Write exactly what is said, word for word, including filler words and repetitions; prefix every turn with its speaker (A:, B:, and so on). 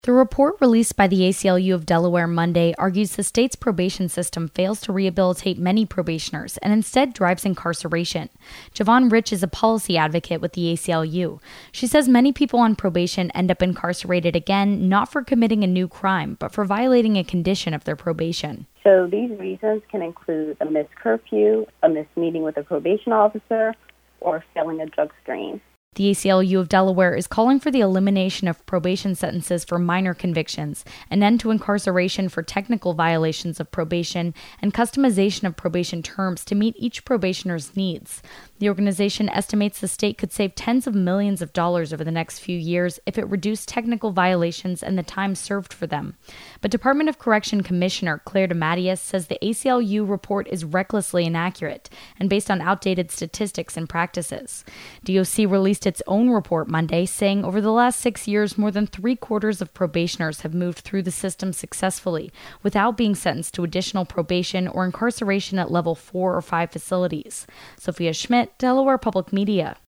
A: The report released by the A C L U of Delaware Monday argues the state's probation system fails to rehabilitate many probationers and instead drives incarceration. Javon Rich is a policy advocate with the A C L U. She says many people on probation end up incarcerated again, not for committing a new crime, but for violating a condition of their probation.
B: So these reasons can include a missed curfew, a missed meeting with a probation officer, or failing a drug screen.
A: The A C L U of Delaware is calling for the elimination of probation sentences for minor convictions, an end to incarceration for technical violations of probation, and customization of probation terms to meet each probationer's needs. The organization estimates the state could save tens of millions of dollars over the next few years if it reduced technical violations and the time served for them. But Department of Correction Commissioner Claire DeMatteis says the A C L U report is recklessly inaccurate and based on outdated statistics and practices. D O C released its own report Monday, saying over the last six years, more than three quarters of probationers have moved through the system successfully without being sentenced to additional probation or incarceration at level four or five facilities. Sophia Schmidt, Delaware Public Media.